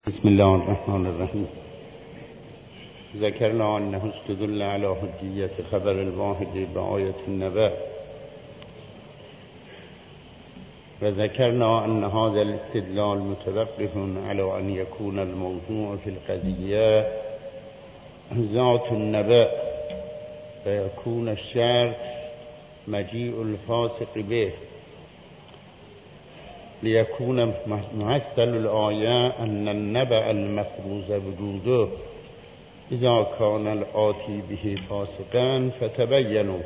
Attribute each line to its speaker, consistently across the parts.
Speaker 1: بسم الله الرحمن الرحیم. ذکرنا انه استدل على حجیت خبر الواحد بآیة النبأ و ذکرنا ان هذا الاستدلال متوقف على ان يكون الموضوع في القضية ذات النبأ فيكون الشرط مجيء الفاسق به ليكون محصل الآية أن النبأ المفروض وجوده إذا كان الآتي به فاسقا فتبينوا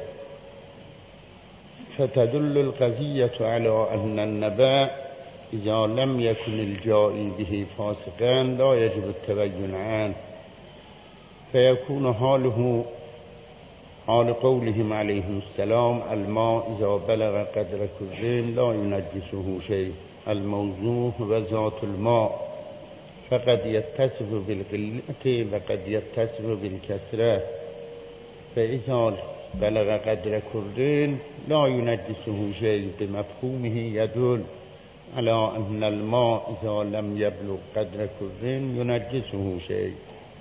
Speaker 1: فتدل القضية على أن النبأ إذا لم يكن الجائي به فاسقا لا يجب التبين عنه فيكون حاله حال قولهم عليهم السلام الماء إذا بلغ قدر كرين لا ينجسه شيء الموضوع وذات الماء فقد يتصف بالقلة وقد يتصف بالكسرة فإذا بلغ قدر كرين لا ينجسه شيء بمفهومه يدل على أن الماء إذا لم يبلغ قدر كرين ينجسه شيء.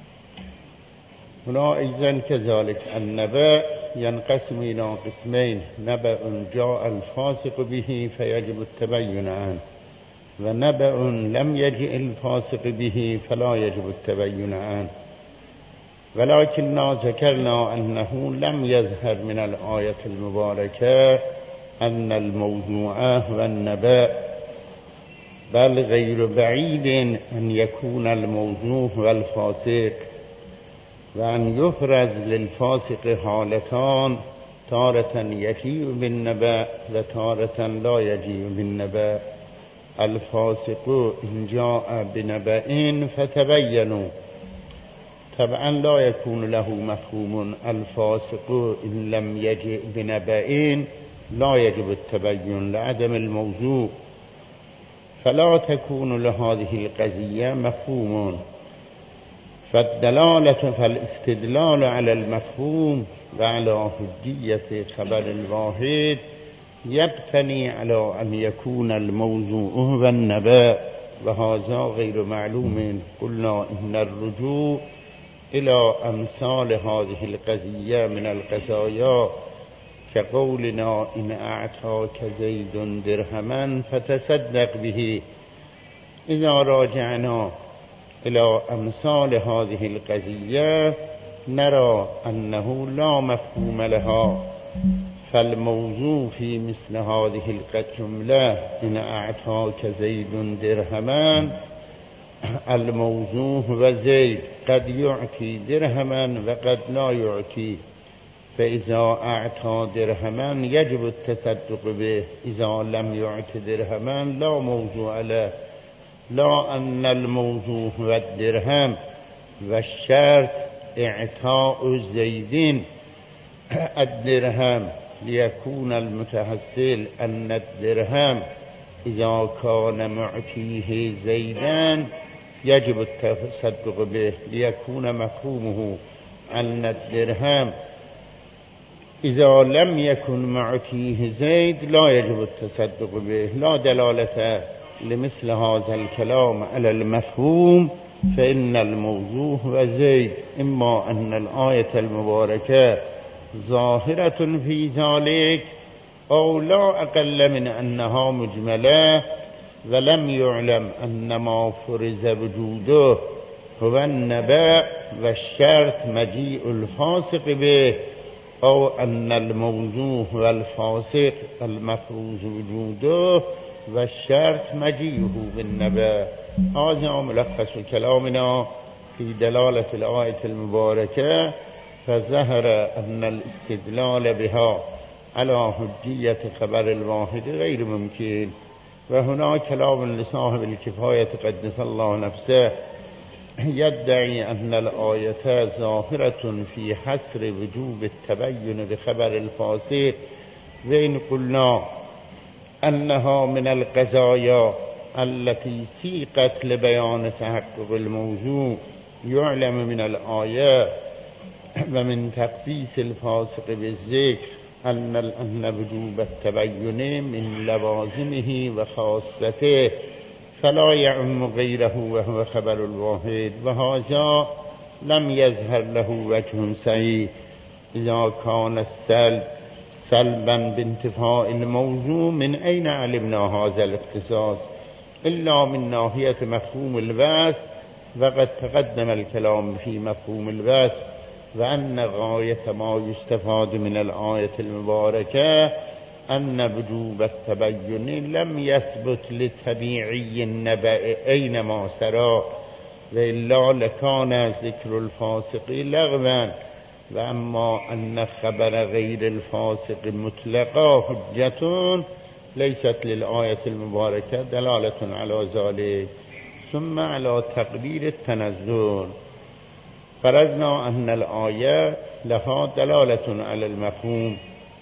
Speaker 1: هنا أيضا كذلك النبأ ينقسم إلى قسمين: نبأ جاء الفاسق به فيجب التبين عنه ونبأ لم يجئ الفاسق به فلا يجب التبين عنه. ولكننا ذكرنا أنه لم يظهر من الآية المباركة أن الموضوع هو النبأ بل غير بعيد أن يكون الموضوع هو الفاسق وأن يفرز للفاسق حالتان تارة يجيء بالنبأ وتارة لا يجيء بالنبأ. الفاسق إن جاء بنبأ فتبينوا طبعا لا يكون له مفهوم الفاسق إن لم يجئ بنبأ لا يجب التبين لعدم الموضوع فلا تكون لهذه القضية مفهوم فالاستدلال على المفهوم وعلى حجية خبر الواحد يبتني على أن يكون الموضوع هو النبأ وهذا غير معلوم. قلنا إن الرجوع إلى أمثال هذه القضية من القضايا كقولنا إن أعطاك زيد درهما فتصدق به. إذا راجعنا إلى أمثال هذه القضية نرى أنه لا مفهوم لها فالموضوع في مثل هذه الجملة إن أعطاك زيد درهما الموضوع هو زيد قد يعطي درهما وقد لا يعطي فإذا أعطى درهما يجب التصدق به إذا لم يعط درهما لا موضوع له لا أن الموضوع هو الدرهم والشرط إعطاء زيد الدرهم ليكون المتحصل أن الدرهم إذا كان معطيه زيدا يجب التصدق به ليكون مفهومه أن الدرهم إذا لم يكن معطيه زيد لا يجب التصدق به. لا دلالة لمثل هذا الكلام على المفهوم فإن الموضوع هو زيد إما أن الآية المباركة ظاهرة في ذلك أو لا أقل من أنها مجملة ولم يعلم أن ما فرز وجوده هو النبأ والشرط مجيء الفاسق به أو أن الموضوع هو الفاسق المفروض وجوده والشرط مجيئه بالنبأ. هذا ملخص كلامنا في دلالة الآية المباركة فظهر أن الاستدلال بها على حجية خبر الواحد غير ممكن. وهنا كلام لصاحب الكفاية قدس الله نفسه يدعي أن الآية ظاهرة في حصر وجوب التبين بخبر الفاسق وإن قلنا أنها من القضايا التي سيقت لبيان تحقق الموضوع يعلم من الآية ومن تخصيص الفاسق بالذكر أن وجوب التبين من لوازمه وخاصته فلا يعم غيره وهو خبر الواحد وهذا لم يظهر له وجه صحيح إذا كان السلب سلبا بانتفاء الموضوع. من أين علمنا هذا الاختصاص إلا من ناحية مفهوم الوصف، وقد تقدم الكلام في مفهوم الوصف وأن غاية ما يستفاد من الآية المباركة أن وجوب التبين لم يثبت لطبيعي النبأ أينما سرى، وإلا لكان ذكر الفاسق لغوا. وأما أن خبر غير الفاسق مطلقا حجة ليست للآية المباركة دلالة على ذلك. ثم على تقدير التنزل فرضنا أن الآية لها دلالة على المفهوم،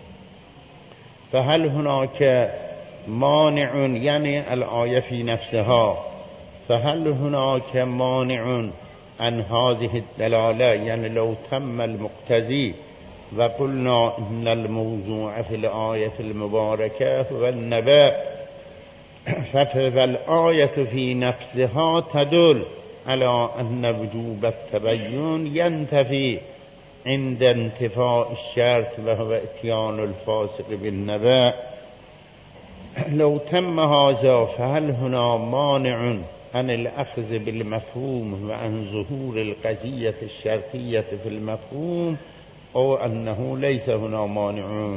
Speaker 1: فهل هناك مانع، يعني الآية في نفسها، فهل هناك مانع عن هذه الدلالة؟ يعني لو تم المقتضي وقلنا إن الموضوع في الآية المباركة هو النبأ، فالآية في نفسها تدل على أن وجوب التبين ينتفي عند انتفاء الشرط وهو اتيان الفاسق بالنبأ. لو تم هذا فهل هنا مانع عن الأخذ بالمفهوم وعن ظهور القضية الشرطية في المفهوم، أو أنه ليس هنا مانع؟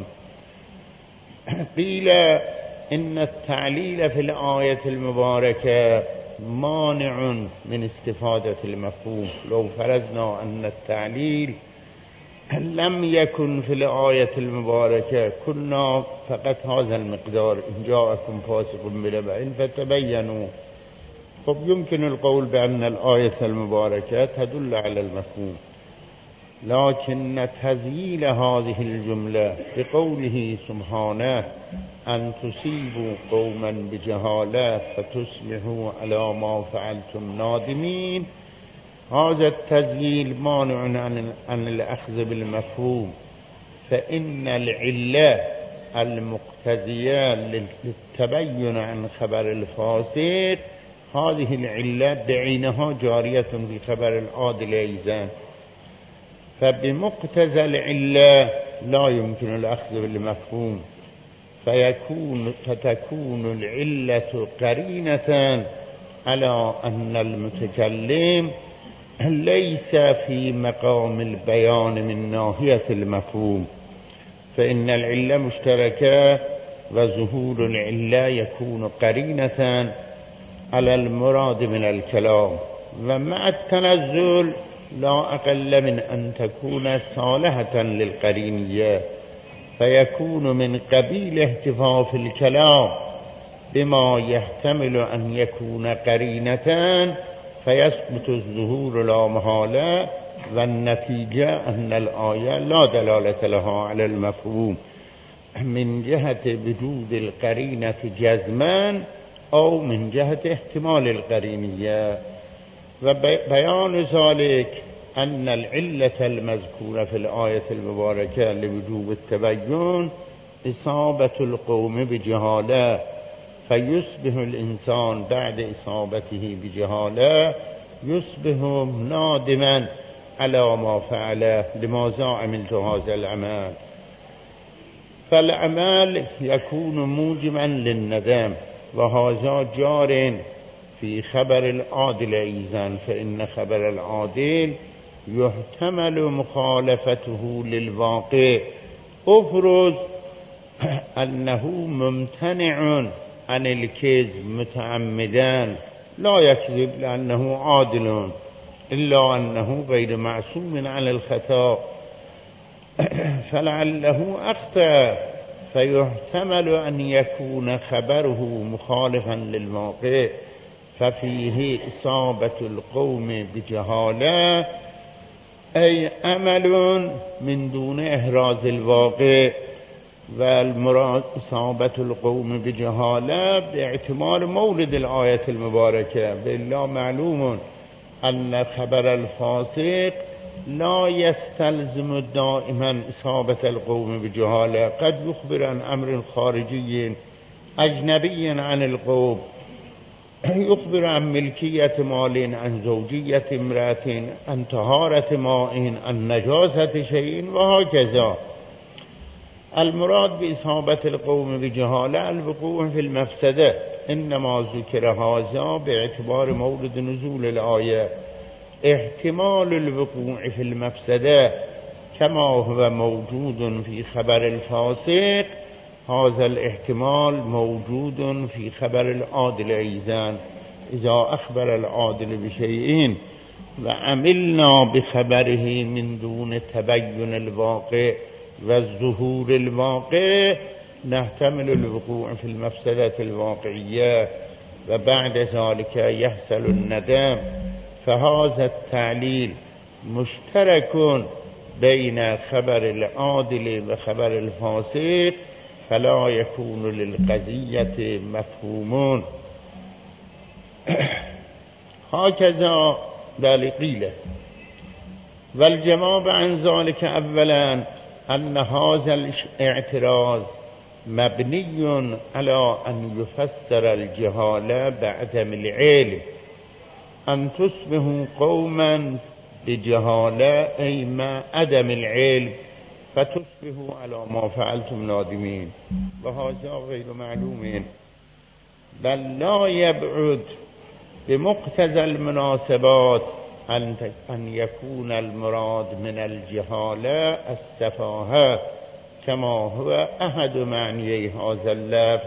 Speaker 1: قيل إن التعليل في الآية المباركة مانع من استفادة المفهوم. لو فرضنا أن التعليل لم يكن في الآية المباركة كنا فقط هذا المقدار إن جاءكم فاسق بنبأ فتبينوا، طب يمكن القول بأن الآية المباركة تدل على المفهوم، لكن تذييل هذه الجملة بقوله سبحانه أن تصيبوا قوما بجهالة فتصبحوا على ما فعلتم نادمين، هذا التذييل مانع عن الأخذ بالمفهوم. فإن العلة المقتضية للتبين عن خبر الفاسق هذه العلة بعينها جارية في خبر العادل أيضا، فبمقتضى العلة لا يمكن الأخذ بالمفهوم، فتكون العلة قرينة على أن المتكلم ليس في مقام البيان من ناحية المفهوم، فإن العلة مشتركة وظهور العلة يكون قرينة على المراد من الكلام، ومع التنزل لا أقل من أن تكون صالحة للقرينية، فيكون من قبيل اهتفاف الكلام بما يحتمل أن يكون قرينة فيثبت الظهور لا محالة، والنتيجة أن الآية لا دلالة لها على المفهوم من جهة وجود القرينة جزما أو من جهة احتمال القرينية. وبيان ذلك أن العلة المذكورة في الآية المباركة لوجوب التبين إصابة القوم بجهالة، فيصبح الإنسان بعد إصابته بجهالة يصبح نادما على ما فعله، لماذا عملت هذا العمل، فالعمل يكون موجبا للندم، وهذا جار في خبر العادل أيضا، فإن خبر العادل يحتمل مخالفته للواقع. أفرض أنه ممتنع عن الكذب متعمدا لا يكذب لأنه عادل، إلا أنه غير معصوم عن الخطأ، فلعله أخطأ، فيحتمل أن يكون خبره مخالفا للواقع، ففيه إصابة القوم بجهالة أي أمل من دون إحراز الواقع، والمراد إصابة القوم بجهالة باعتبار مورد الآية المباركة، بالله معلوم أن خبر الفاسق لا يستلزم دائما إصابة القوم بجهالة، قد يخبر عن أمر خارجي أجنبي عن القوم يخبر عن ملكية مال، عن زوجية امرأة، عن طهارة ماء، عن نجاسة شيء وهكذا. المراد بإصابة القوم بجهالة الوقوع في المفسدة، إنما ذكر هذا باعتبار مورد نزول الآية. احتمال الوقوع في المفسدة كما هو موجود في خبر الفاسق، هذا الاحتمال موجود في خبر العادل أيضا. إذا أخبر العادل بشيء وعملنا بخبره من دون تبين الواقع والظهور الواقع، نحتمل الوقوع في المفسدة الواقعية وبعد ذلك يحصل الندم. فهذا التعليل مشترك بين خبر العادل وخبر الفاسق، فلا يكون للقضية مفهوم. هكذا بل قيل. والجواب عن ذلك أولا أن هذا الاعتراض مبني على أن يفسر الجهالة بعدم العلم، أن تصبحوا قوما بجهالة أي ما عدم العلم فتصبحوا على ما فعلتم نادمين، وهذا غير معلوم. بل لا يبعد بمقتضى المناسبات أن يكون المراد من الجهالة السفاهة كما هو أحد معنيي هذا اللفظ.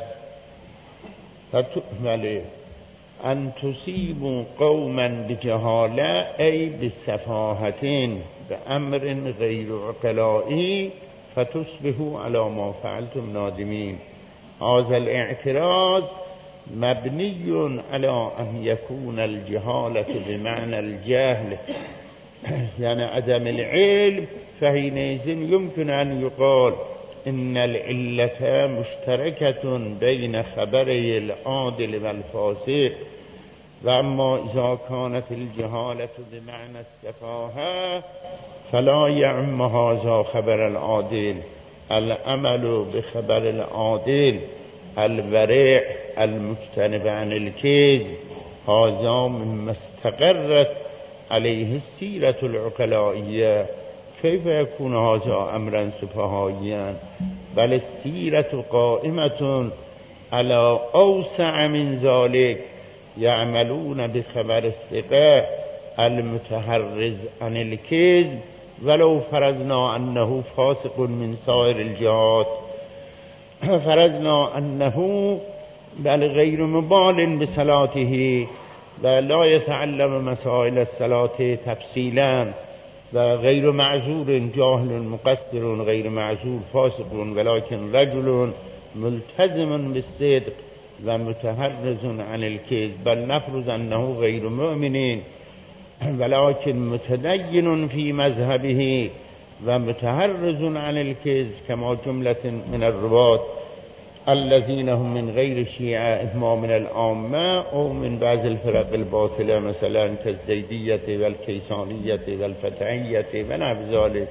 Speaker 1: أن تصيبوا قوما بجهالة أي بسفاهة بأمر غير عقلائي فتصبحوا على ما فعلتم نادمين. هذا الاعتراض مبني على أن يكون الجهالة بمعنى الجهل يعني عدم العلم، فحينئذ يمكن أن يقال إن العلة مشتركة بين خبري العادل والفاسق. وأما إذا كانت الجهالة بمعنى السفاهة فلا يعم هذا خبر العادل. العمل بخبر العادل الورع المجتنب عن الكذب، هذا مما استقرت عليه السيرة العقلائية. كيف يكون هذا أمرا سفهائيا؟ بل السيرة قائمة على أوسع من ذلك، يعملون بخبر الثقة المتحرز عن الكذب ولو فرضنا أنه فاسق من سائر الجهات، فرضنا أنه بل غير مبال بصلاته ولا يتعلم مسائل الصلاة تفصيلا، وغير معذور جاهل مقصر غير معذور فاسق، ولكن رجل ملتزم بالصدق ومتحرز عن الكذب. بل نفرض أنه غير مؤمن ولكن متدين في مذهبه ومتحرز عن الكذب، كما جملة من الرواة الذين هم من غير الشيعة إما من العامة أو من بعض الفرق الباطلة مثلا كالزيدية والكيسانية والفتحية ونحو ذلك.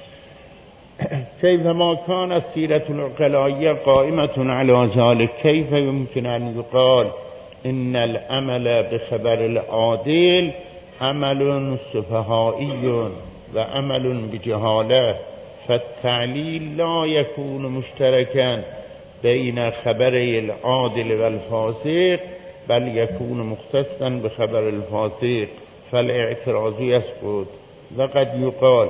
Speaker 1: كيفما كانت سيرة العقلائية قائمة على ذلك، كيف يمكن أن يقال إن العمل بخبر العادل عمل سفهائي وعمل بجهالة؟ فالتعليل لا يكون مشتركا بين خبري العادل والفاسق، بل يكون مختصا بخبر الفاسق، فالاعتراض يسقط. وقد يقال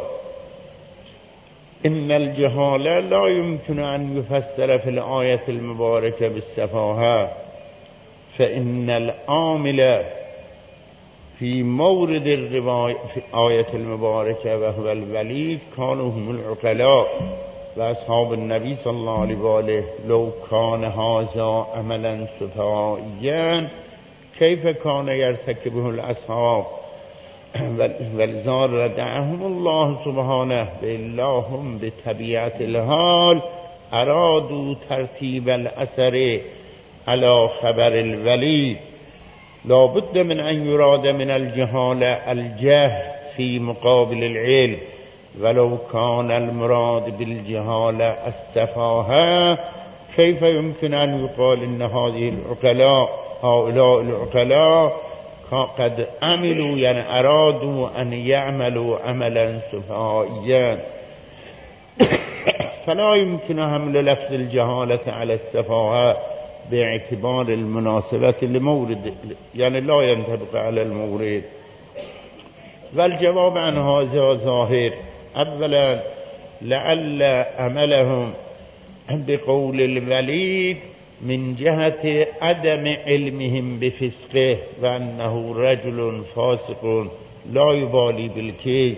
Speaker 1: إن الجهالة لا يمكن أن يفسر في الآية المباركة بالسفاهة، فإن العامل في مورد الرواية في الآية المباركة وهو الولي كانوا هم العقلاء وأصحاب النبي صلى الله عليه وآله. لو كان هذا عملا سفهائيا كيف كان يرتكبه الأصحاب؟ ولذا ردعهم الله سبحانه بالله هم بطبيعة الحال أرادوا ترتيب الأثر على خبر الولي. لا بد من أن يراد من الجهالة الجهل في مقابل العلم، ولو كان المراد بالجهالة السفاهة كيف يمكن أن يقال إن هذه العقلاء هؤلاء العقلاء قد عملوا يعني أرادوا أن يعملوا عملا سفهائيا فلا يمكن حمل لفظ الجهالة على السفاهة باعتبار المناسبة لمورد، يعني لا ينطبق على المورد. والجواب عن هذا ظاهر. أولا لعل عملهم بقول الوليد من جهة عدم علمهم بفسقه وأنه رجل فاسق لا يبالي بالكذب،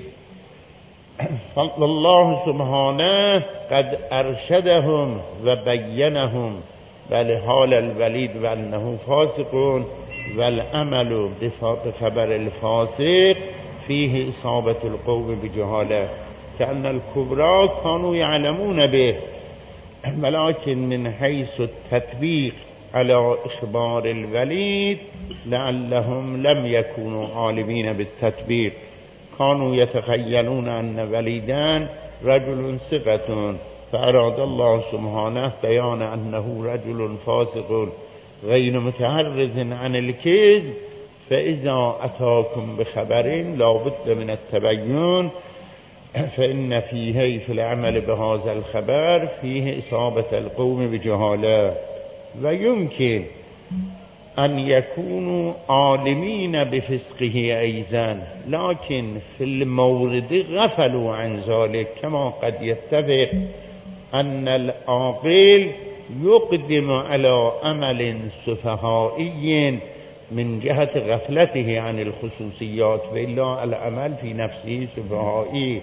Speaker 1: فالله سبحانه قد أرشدهم وبينهم بحال الوليد وأنه فاسق، والعمل بخبر الفاسق فيه إصابة القوم بجهالة، كأن الكبرى كانوا يعلمون به، ولكن من حيث التطبيق على إخبار الوليد لعلهم لم يكونوا عالمين بالتطبيق، كانوا يتخيلون أن وليدان رجل ثقة، فأراد الله سبحانه بيان أنه رجل فاسق غير متحرز عن الكذب، فإذا أتاكم بخبر لا بد من التبين، فإن فيه في العمل بهذا الخبر فيه إصابة القوم بجهالة، ويمكن أن يكونوا عالمين بفسقه أيضا، لكن في المورد غفلوا عن ذلك، كما قد يتفق أن العاقل يقدم على عمل سفهائي من جهة غفلته عن الخصوصيات، وإلا العمل في نفسه سفهائي.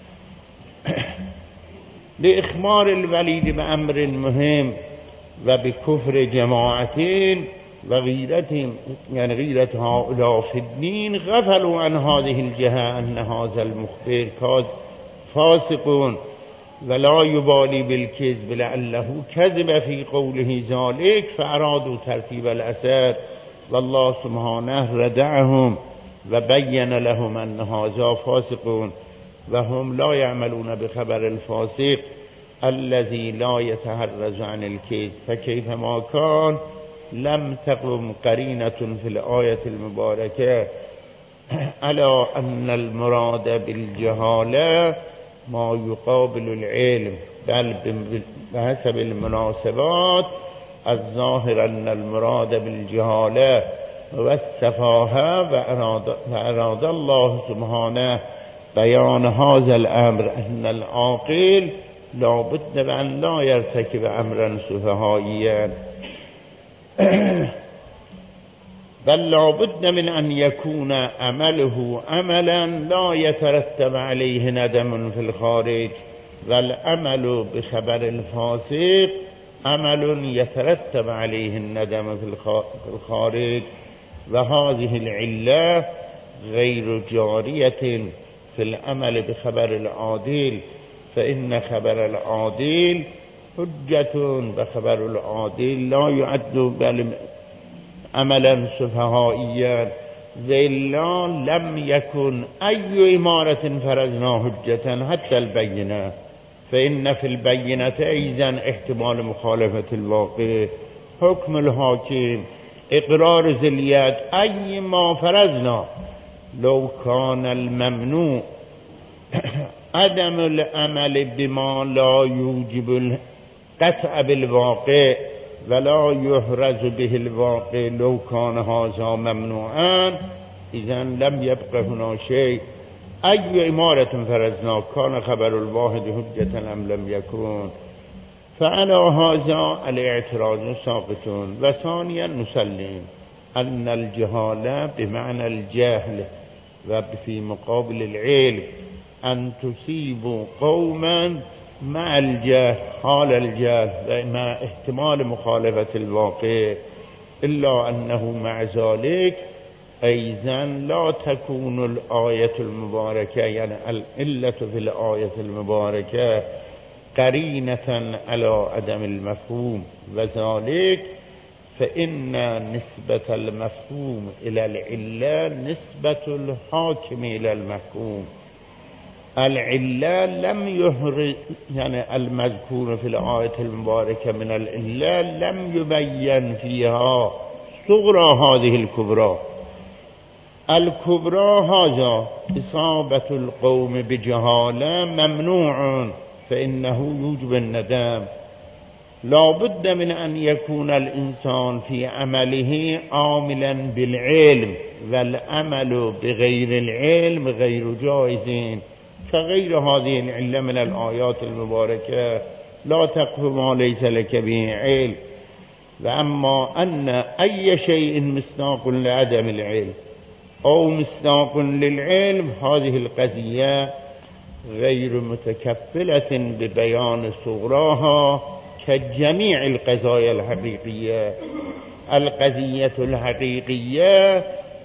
Speaker 1: لإخبار الوليد بأمر مهم وبكفر جماعتين وغيرتهم، يعني غيرة هؤلاء في الدين، غفلوا عن هذه الجهة أن هذا المخبر فاسق ولا يبالي بالكذب، لعله كذب في قوله ذلك، فأرادوا ترتيب الأثر، والله سبحانه ردعهم وبين لهم أن هذا فاسقون، وهم لا يعملون بخبر الفاسق الذي لا يتحرز عن الكذب، فكيفما كان لم تقم قرينة في الآية المباركة على أن المراد بالجهالة ما يقابل العلم، بل بحسب المناسبات الظاهر أن المراد بالجهالة والسفاهة، وأراد الله سبحانه بيان هذا الأمر أن العاقل لا بد أن لا يرتكب أمرا سفهائيا، بل لا بد من أن يكون عمله عملا لا يترتب عليه ندم في الخارج، والعمل بخبر الفاسق عمل يترتب عليه الندم في الخارج، وهذه العلة غير جارية في العمل بخبر العادل، فإن خبر العادل حجة، وخبر العادل لا يعد عملا سفهائيا، وإلا لم يكن أي إمارة فرضنا حجة حتى البينة، فإن في البينة أيضا احتمال مخالفة الواقع، حكم الحاكم، إقرار ذي اليد، أي ما فرضنا لو كان الممنوع عدم العمل بما لا يوجب القطع بالواقع ولا يحرز به الواقع، لو كان هذا ممنوعا إذن لم يبقى هنا شيء، أي إمارة فرضنا كان خبر الواحد حجة أم لم يكن، فعلى هذا الاعتراض ساقط. وثانيا نسلم أن الجهالة بمعنى الجهل، وفي مقابل العلم أن تصيب قوما مع الجهل حال الجهل مع احتمال مخالفة الواقع، إلا أنه مع ذلك أيضا لا تكون الآية المباركة، يعني العلة في الآية المباركة قرينة على عدم المفهوم، وذلك فإن نسبة المفهوم إلى العلة نسبة الحاكم إلى المحكوم، العلة لم يهرج، يعني المذكور في الآية المباركة من العلة لم يبين فيها الصغرى هذه الكبرى. الكبرى هذا إصابة القوم بجهالة ممنوع فإنه يوجب الندم. لا بد من أن يكون الإنسان في عمله عاملا بالعلم، والعمل بغير العلم غير جائز، كغير هذه العلة من الآيات المباركة: لا تقف ما ليس لك به علم. وأما أن أي شيء مصداق لعدم العلم أو مصداق للعلم، هذه القضية غير متكفلة ببيان صغراها كجميع القضايا الحقيقية. القضية الحقيقية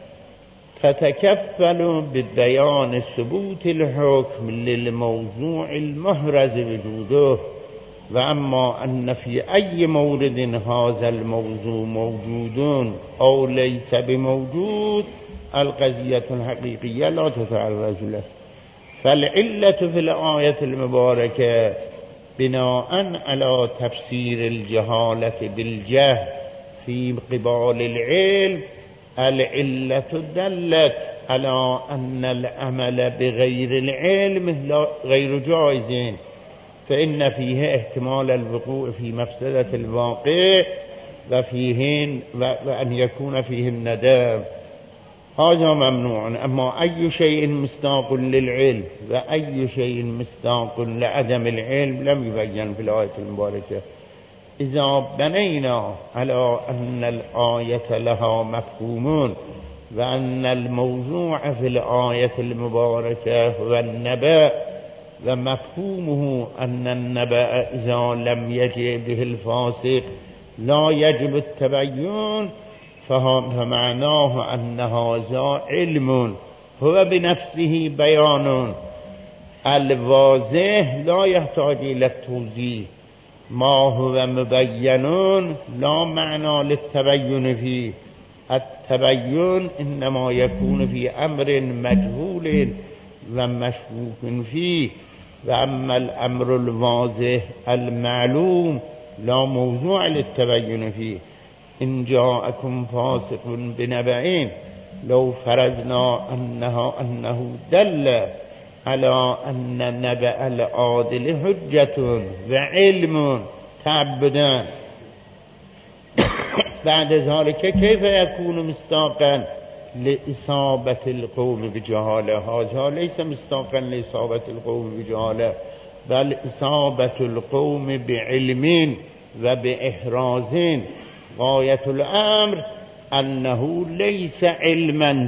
Speaker 1: تتكفل ببيان ثبوت الحكم للموضوع المحرز وجوده. وأما أن في أي مورد هذا الموضوع موجود أو ليس بموجود، القضية الحقيقية لا تتعرض له. فالعلة في الآية المباركة بناء على تفسير الجهالة بالجهل في قبال العلم، العلة دلت على أن العمل بغير العلم غير جائز، فإن فيه احتمال الوقوع في مفسدة الواقع وأن يكون فيه الندم، هذا ممنوع. أما أي شيء مصداق للعلم وأي شيء مصداق لعدم العلم لم يبين في الآية المباركة. إذا بنينا على أن الآية لها مفهوم وأن الموضوع في الآية المباركة هو النبأ، ومفهومه أن النبأ إذا لم يجئ به الفاسق لا يجب التبين، فمعناه أن هذا علم هو بنفسه بيان الواضح لا يحتاج إلى التوضيح. ما هو مبين لا معنى للتبين فيه. التبين إنما يكون في أمر مجهول ومشكوك فيه، وأما الأمر الواضح المعلوم لا موضوع للتبين فيه. إن جاءكم فاسق بنبأ، لو فرضنا أنه دل على أن نبأ العادل حجة وعلم تعبدا، بعد ذلك كيف يكون مصداقا لإصابة القوم بجهالة؟ هذا ليس مصداقا لإصابة القوم بجهالة، بل إصابة القوم بعلم وبإحراز. غاية الأمر أنه ليس علما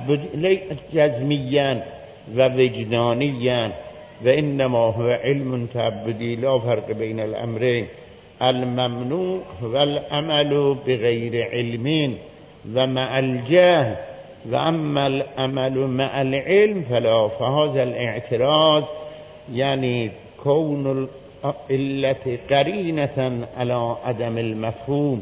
Speaker 1: جزميا ووجدانيا، وإنما هو علم تعبدي. لا فرق بين الأمرين. الممنوع هو العمل بغير علم ومع الجهل، وأما العمل مع العلم فلا. فهذا الاعتراض يعني كون العلة قرينة على عدم المفهوم،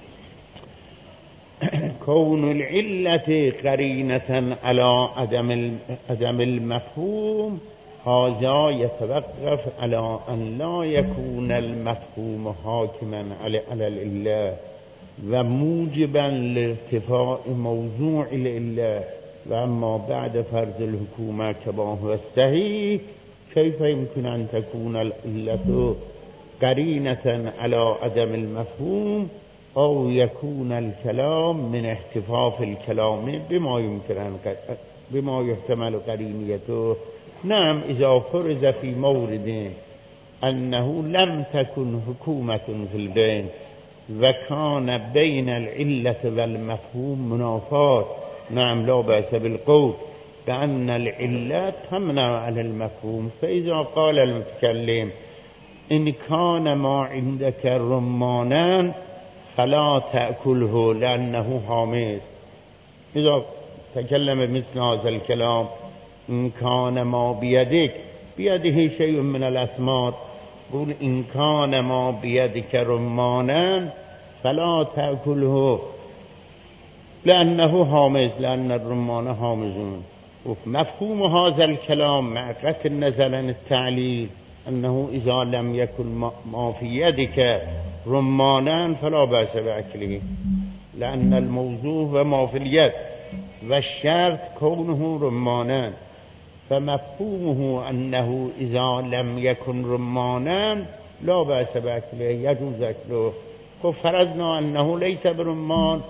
Speaker 1: كون العلة قرينة على عدم المفهوم، هذا يتوقف على أن لا يكون المفهوم حاكما على العلة وموجبا لارتفاع موضوع العلة. وأما بعد فرض الحكومة كما هو الصحيح، كيف يمكن أن تكون العلة قرينة على عدم المفهوم أو يكون الكلام من احتفاف الكلام بما يحتمل قرينيته؟ نعم، إذا فرض في مورد أنه لم تكن حكومة في البين وكان بين العلة والمفهوم منافات، نعم لا بأس بالقول بأن العلة تمنع عن المفهوم. فإذا قال المتكلم: إن كان ما عندك رمانا فلا تأكله لأنه حامض، إذا تكلم مثل هذا الكلام: إن كان ما بيده شيء من الأثمار، قل إن كان ما بيدك رمانا فلا تأكله لأنه حامض، لأن الرمان حامضون. ومفهوم هذا الكلام مع قطع النظر عن التعليل أنه إذا لم يكن ما في يدك رمانا فلا بأس بأكله، لأن الموضوع وما في اليد والشرط كونه رمانا، فمفهومه أنه إذا لم يكن رمانا لا بأس بأكله يجوز أكله. فرضنا أنه ليس برمان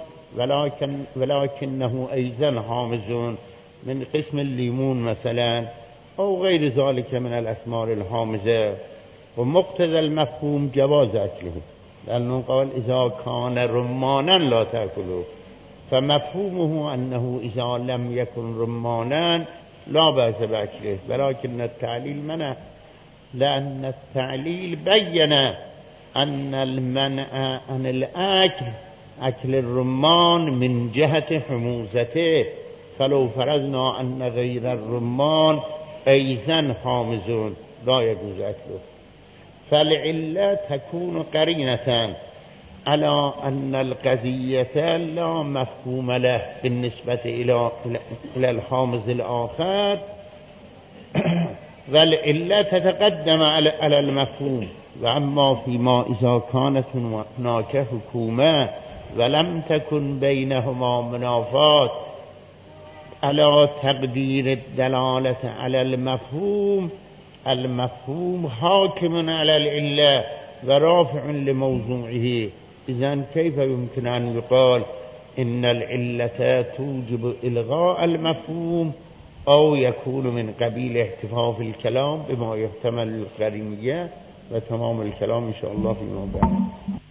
Speaker 1: ولكنه أيضا حامض من قسم الليمون مثلا أو غير ذلك من الأثمار الحامضة، ومقتضى المفهوم جواز أكله، لأنه قال إذا كان رمانا لا تأكله، فمفهومه أنه إذا لم يكن رمانا لا بأس بأكله، ولكن التعليل منع، لأن التعليل بين أن المنع عن الأكل أكل الرمان من جهة حموزته، فلو فرضنا أن غير الرمان أيضا حامض لا يجوز أكله. فالعلة تكون قرينة على أن القضية لا مفهوم له بالنسبة إلى الحامض الآخر، والعلة تتقدم على المفهوم. وأما فيما إذا كانت هناك حكومة ولم تكن بينهما منافات على تقدير الدلالة على المفهوم، المفهوم حاكم على العلة ورافع لموضوعه. إذن كيف يمكن أن يقال إن العلة توجب إلغاء المفهوم أو يكون من قبيل احتفاظ الكلام بما يحتمل القرينية؟ وتمام الكلام إن شاء الله فيما بعد.